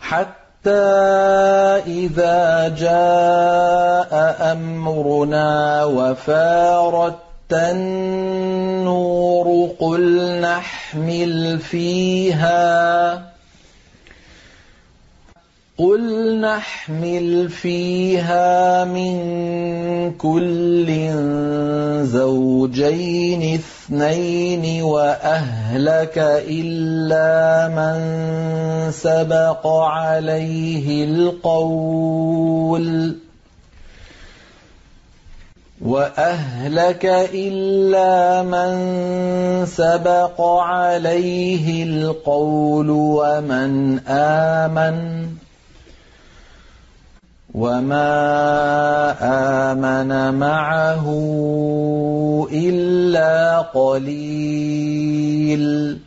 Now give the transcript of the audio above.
حتى إذا جاء أمرنا وفارت النور قل نحمل فيها من كل زوجين اثنين وأهلك إلا من سبق عليه القول ومن آمن وما آمن معه إلا قليل